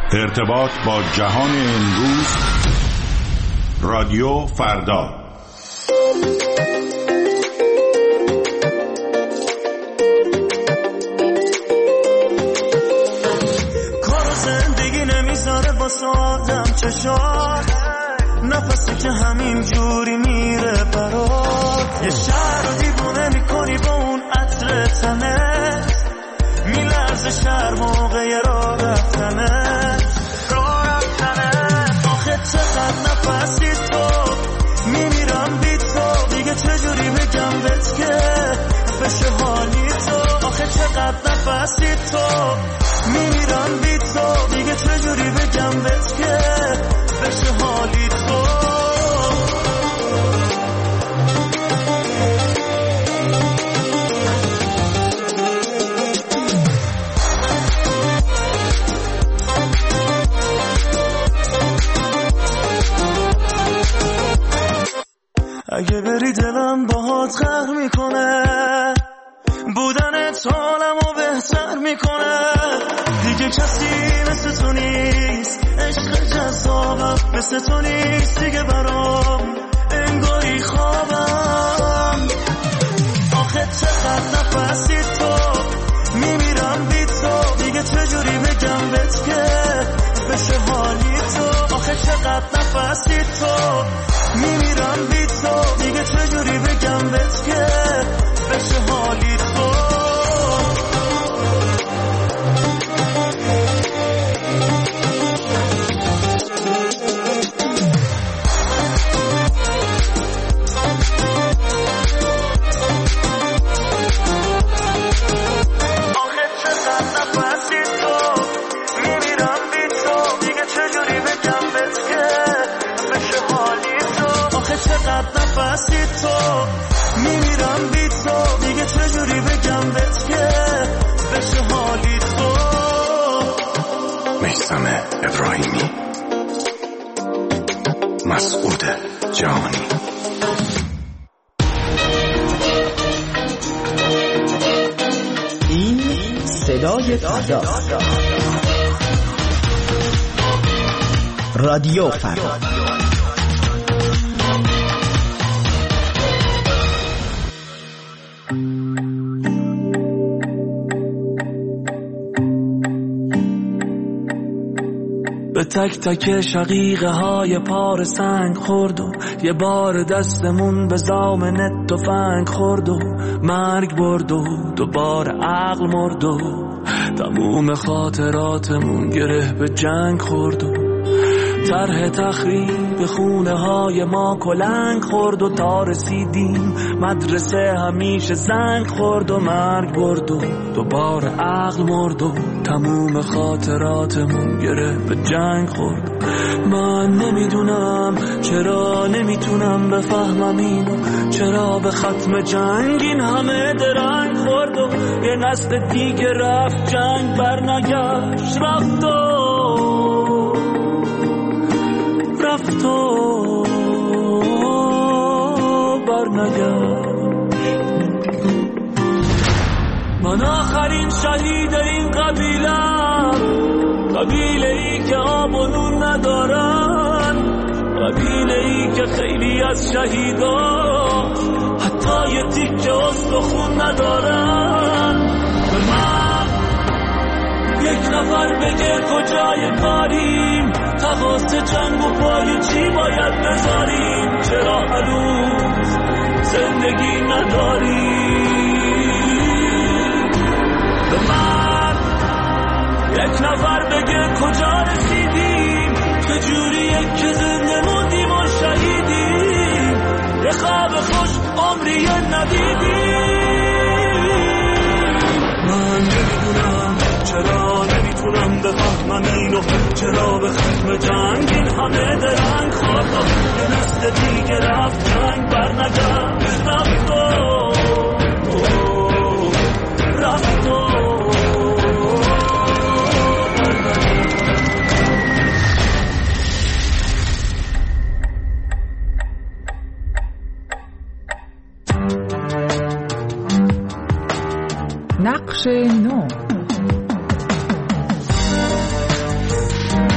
ارتباط با جهان امروز، رادیو فردا. کار و زندگی نمیذاره واسه آدم چشات، نفسی که همین جوری میره برات. یه شهر رو دیوونه میکنی با اون عطر تنت، میلرزه شهر موقع راه رفتنت. آخه چقدر نفسی تو، میمیرم بی تو، دیگه چجوری بگم بهت که بشه حالی تو. آخه چقدر نفسی تو، میمیرم بی تو، دیگه چجوری بگم بهت که بشه حالی تو. اگه بری دلم باهات قهر میکنه، بودنت حالمو بهتر میکنه. دیگه کسی مثل تو نیست، عشق جذابم مثل تو نیست دیگه برام، انگاری خوابم. آخه چقدر نفسی تو، میمیرم بی تو، دیگه چجوری بگم بهت که بشه حالی تو. آخه چقدر نفسی تو، میمیرم بی تو، دیگه چجوری بگم بهت که بشه حالی تو. آخه چقدر نفسی تو، میمیرم بی تو، دیگه چجوری بگم بهت که بشه حالی تو. آخه چقدر نفسی تو، میمیرم بی تو، دیگه چجوری بگم بهت که بشه حالی تو. میثم ابراهیمی، مسعود جهانی. این صدای فردا، رادیو فردا. به تک تک شقیقه های پار سنگ خورد و یه بار دستمون به زامن تفنگ خورد و مرگ برد و دوباره عقل مرد و تموم خاطراتمون گره به جنگ خورد و طرح تخریب خونه های ما کلنگ خورد و تا رسیدیم مدرسه همیشه زنگ خورد و مرگ برد و دوباره عقل مرد و تموم خاطراتمون گره به جنگ خورد. من نمیدونم چرا نمیتونم بفهمم اینو، چرا به ختم جنگ این همه درنگ خورد و یه نسل دیگه رفت جنگ برنگشت، رفت و برنگشت. من آخرین شهید این قبیله‌ام، قبیله ای که آب و نون ندارن، قبیله ای که خیلی از شهیدا حتی یه تیکه استخون ندارن. به من یک نفر بگه کجای کاریم، تقاطع جنگ و پای چی باید بذاریم، چرا هنوز زندگی نداریم. به من یک نفر بگه کجا رسیدیم، چجوریه که زنده موندیم و شهیدیم، یه خواب خوش عمری ندیدیم. من نمیدونم چرا نمیتونم بفهمم اینو، چرا به ختم جنگ این همه درنگ خورد و یه نسل دیگه رفت جنگ برنگشت، رفت و نقش نو.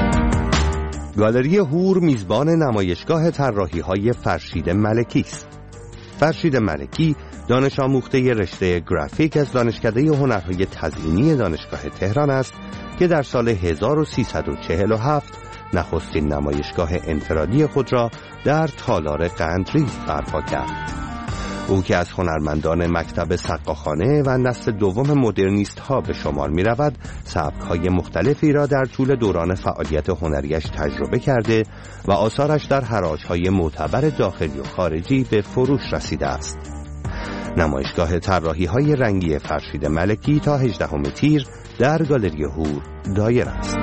گالری هور میزبان نمایشگاه طراحی‌های فرشید ملکی است. فرشید ملکی دانش آموخته رشته گرافیک از دانشکده هنرهای تزئینی دانشگاه تهران است که در سال 1347 نخستین نمایشگاه انفرادی خود را در تالار قندریز برپا کرد. او که از هنرمندان مکتب سقاخانه و نسل دوم مدرنیست ها به شمار می رود، سبک های مختلفی را در طول دوران فعالیت هنریش تجربه کرده و آثارش در حراج های معتبر داخلی و خارجی به فروش رسیده است. نمایشگاه طراحی های رنگی فرشید ملکی تا 18 تیر در گالری هور دایر است.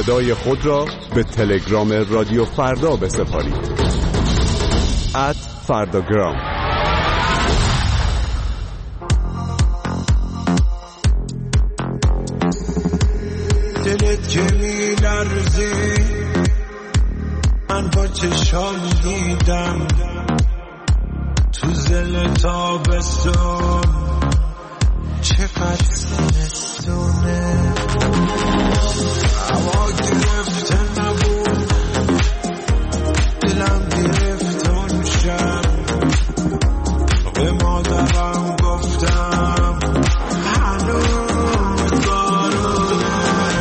صدای خود را به تلگرام رادیو فردا بسپارید. @فرداگرام. دلت که می لرزی من با چشام دیدم تو زل تابستون چقدر زمستونه هوا گرفته نبود دلم گرفت اون شب به مادرم گفتم هنوز بارونه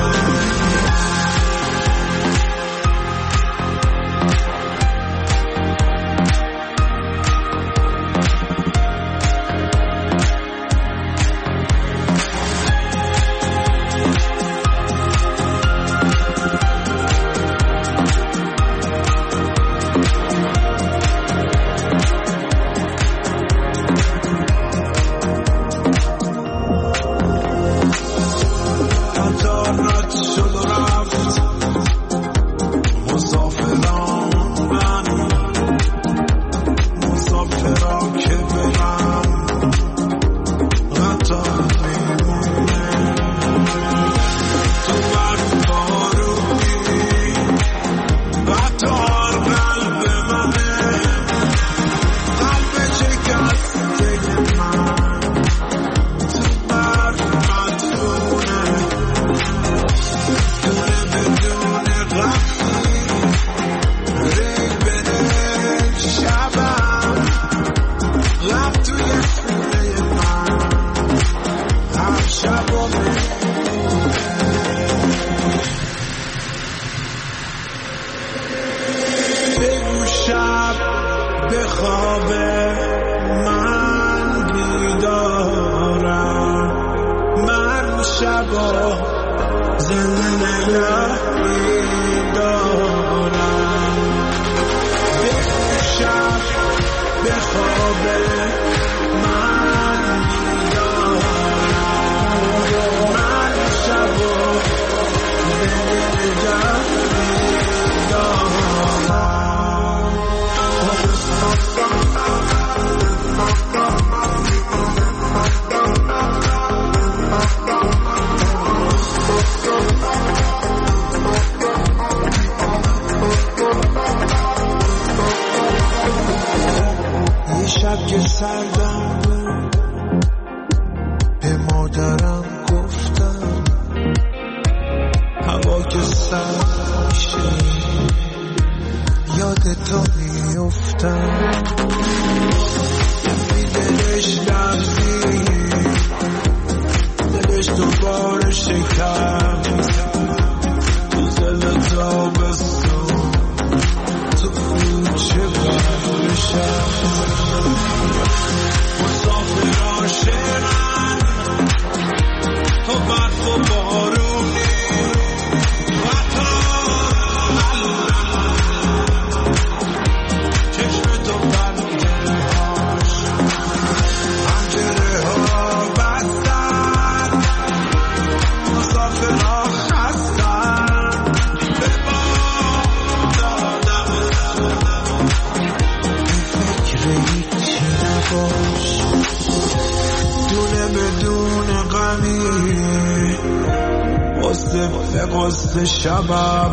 قصد شبم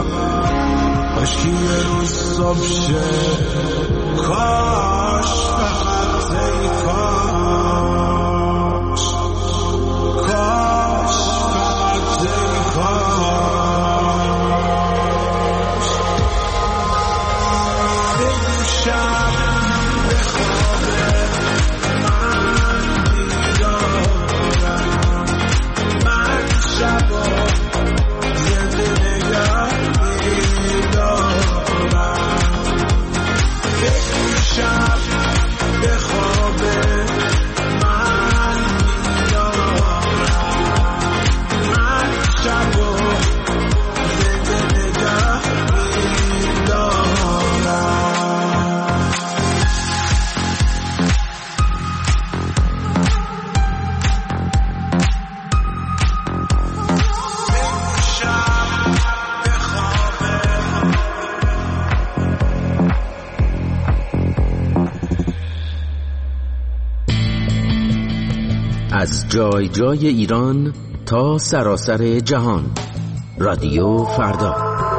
کاشکی یه روز صبح شه کاش فقط ای کاش کاش فقط ای کاش بگو شب به خوابه من بیدارم من شبا شب به خوابه من از جای جای ایران تا سراسر جهان. رادیو فردا.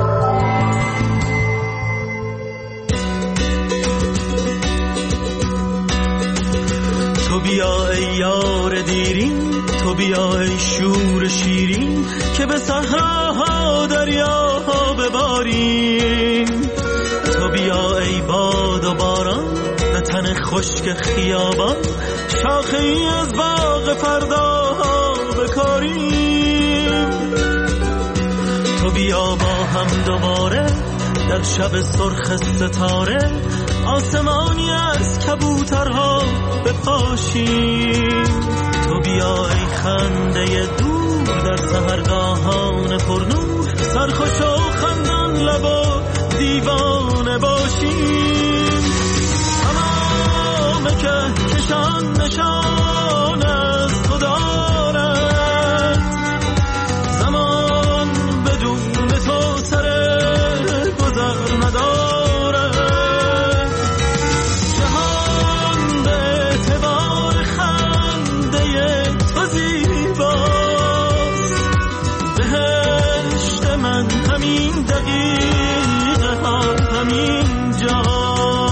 تو بیا ای یار دیرین، تو بیا ای شور شیرین، که به صحراها دریاها بباریم. تو بیا ای باد و باران، به تن خشک خیابان، شاخه ای از باغ فرداها بکاریم. تو بیا با هم دوباره در شب سرخ ستاره، آسمانی از کبوترها بپاشیم. تو بیا ای خنده دور در سحرگاهان پرنور، سرخوش و خندان لب و دیوانه باشیم. تمام کهکشان نشان از تو دارد، زمان بدون تو سر گذر ندارد. جهان به اعتبار خنده تو زیباست، بهشت من همین دقیقه ها همین جاست.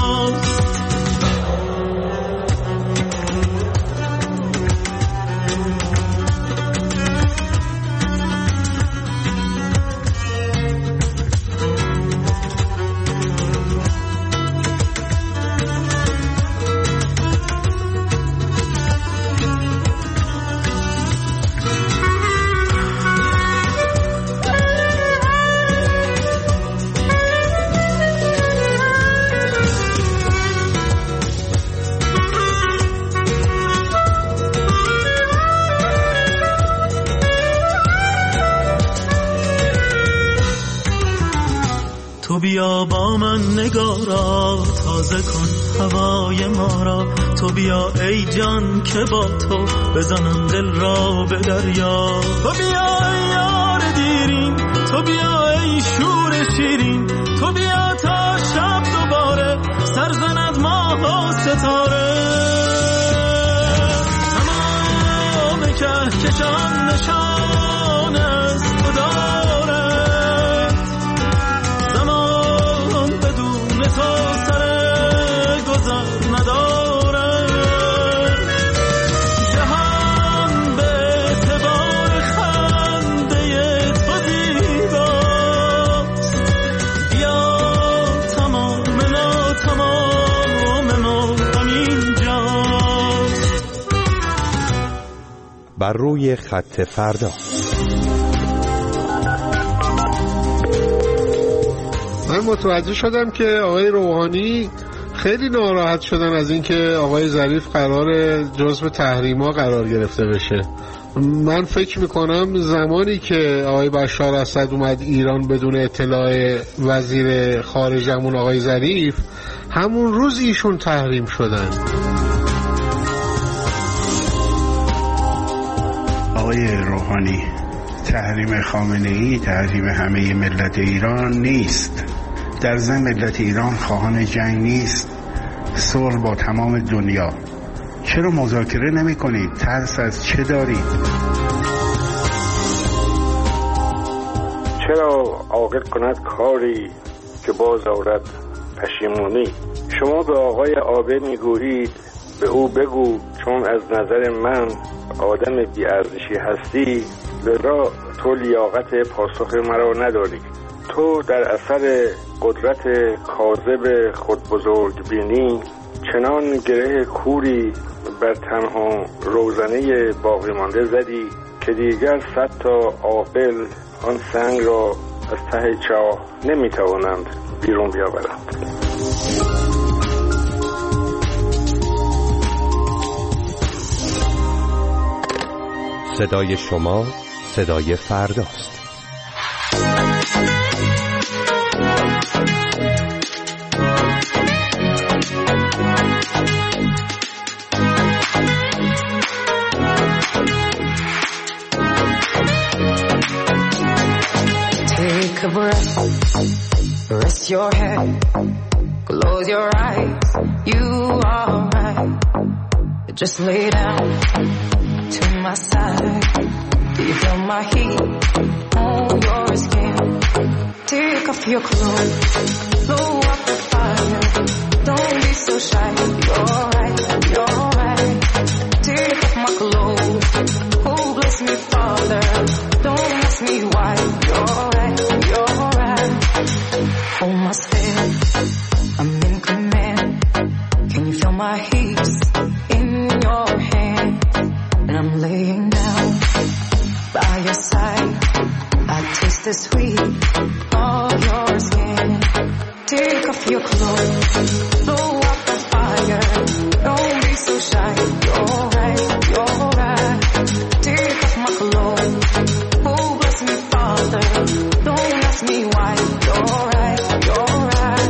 تو بیا با من نگارا، تازه کن هوای ما را. تو بیا ای جان که با تو بزنم دل را به دریا. تو بیا ای یار دیرین، تو بیا ای شور شیرین، تو بیا تا شب دوباره سرزند ماه و ستاره. تمام کهکشان نشان از تو دارد، زمان بدون تو سر گذر ندارد. جهان به اعتبار خنده تو زیباست، بیا تمام ما همین جاست. بر روی خط فردا. من متوجه شدم که آقای روحانی خیلی ناراحت شدن از اینکه آقای ظریف قرار جزو تحریما قرار گرفته بشه. من فکر میکنم زمانی که آقای بشار اسد اومد ایران بدون اطلاع وزیر خارجمون آقای ظریف، همون روز ایشون تحریم شدن. آقای روحانی، تحریم خامنه‌ای تحریم همه ملت ایران نیست. در ضمن ملت ایران خواهان جنگ نیست، صلح با تمام دنیا. چرا مذاکره نمی کنید؟ ترس از چه دارید؟ چرا عاقل کند کاری که باز آورد پشیمونی؟ شما به آقای عابد میگویید به او بگو چون از نظر من آدم بی‌ارزشی هستی، لذا تو لیاقت پاسخ مرا نداری. تو در اثر قدرت کاذب خود بزرگ بینی چنان گره کوری بر تنها روزنه باقی مانده زدی که دیگر 100 تا عاقل آن سنگ را از ته چاه نمیتوانند بیرون بیاورند. صدای شما صدای فرداست. Take a breath, rest your head, close your eyes, you are right. Just lay down, to my side. Do you feel my heat on your skin? Take off your clothes, blow up the fire. Don't be so shy, you're right, you're right. Take off my clothes, oh bless me Father. Don't ask me why, you're right, you're right. Hold my step, I'm in command. Can you feel my heat in your hand? And I'm laying down by your side. I taste the sweet of your skin. Take off your clothes, blow up the fire. Don't be so shy, you're right, you're right. Take off my clothes, oh bless me Father. Don't ask me why, you're right, you're right.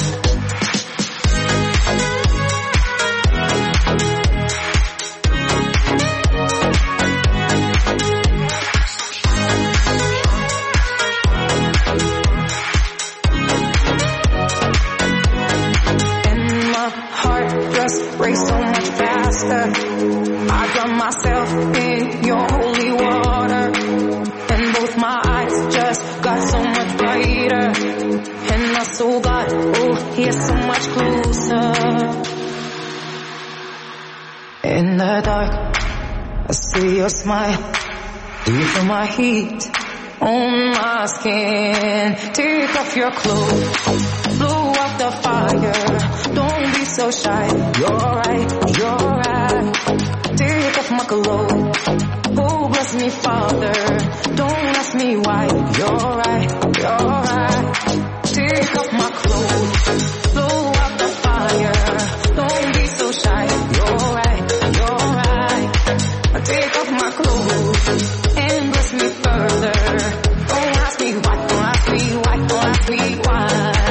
Race so much faster. I drown myself in your holy water, and both my eyes just got so much brighter, and my soul got, oh, here so much closer. In the dark, I see your smile. Do you feel my heat on my skin? Take off your clothes, blow up the fire. Don't be so shy, you're right, you're right. Take off my clothes, oh bless me Father. Don't ask me why, you're right, you're right. Take off my clothes, blow up the fire. Don't be so shy, you're right, you're right. Take off my clothes and bless me further. Don't ask me why, don't ask me why, don't ask me why.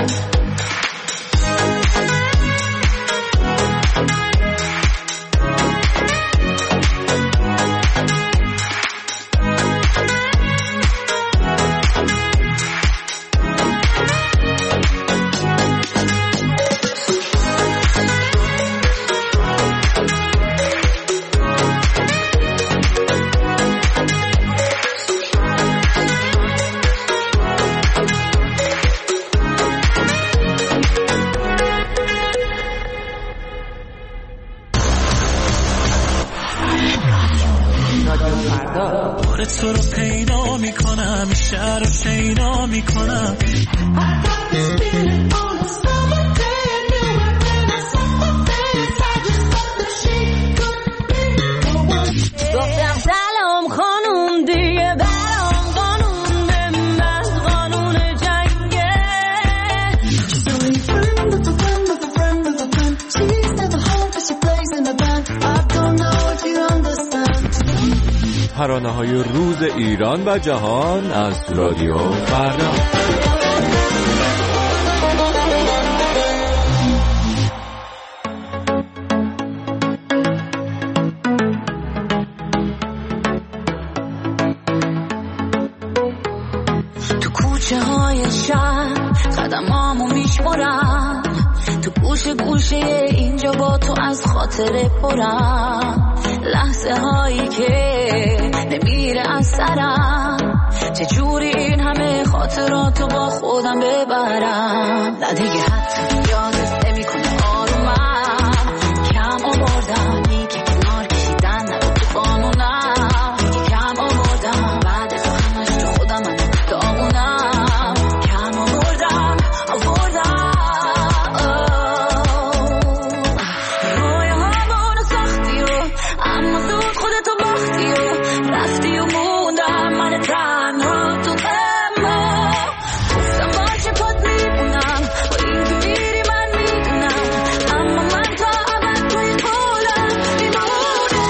تو رو پیدا میکنم، شهر رو شیدا میکنم. گفتم سلام خانوم دیگه برام قانون به من قانون جنگه. So you friend of a friend of a friend of a friend. She's never home but she plays in the band. I don't know if you understand. ترانه‌های روز ایران و جهان از رادیو فردا. تو کوچه های شهر قدمامو میشمارم، تو گوشه گوشه اینجا با تو از خاطره پرم، لحظه هایی که نمیره از سرم، چجوری این همه خاطراتو با خودم ببرم. نه دیگه حتی یادت نمی کنه آرومم، کم آوردم میگه کنار کشیدن نبود تو قانونم، میگه کم آوردم بعد از همش تو خودم من دامونم، کم آوردم رویاهامونو ساختی و اما زود خودتو باختی و رفتی و موندم من تنها تو غما. گفتم باشه پات میمونم با این که میری من میدونم، اما من تا ابد توی خودم میمونم.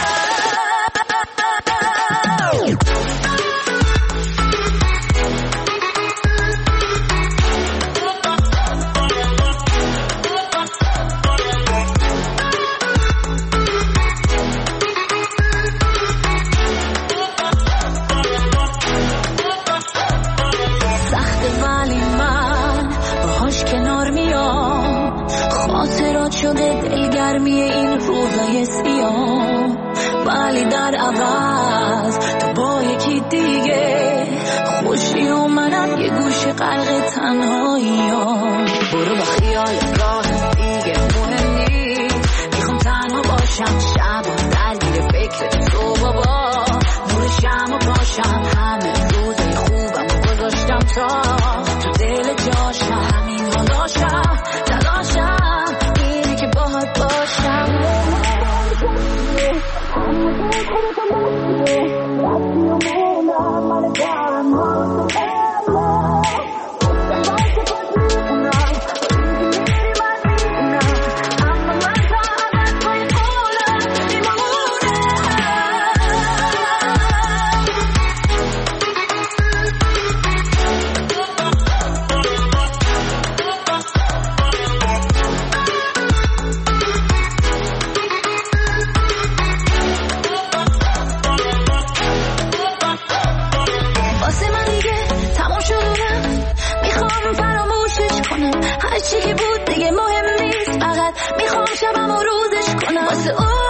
سخته ولی من باهاش کنار میام، خاطرات شده دلگرمی این روزای سیاه. ولی در عوض تو با یکی دیگه خوشی و منم یه گوشه غرق تنهاییام. برو با خیال راه دیگه مهم نیست، میخوام تنها باشم شب و درگیر فکر تو بابا. نور شمع باشم همه روزای خوبم و گذاشتم تا تو دل جاشم. همین حالاشم تلاشم اینه که باهات باشم. هرچی که بود دیگه مهم نیست، فقط میخوام شبم و روزش کنم واسه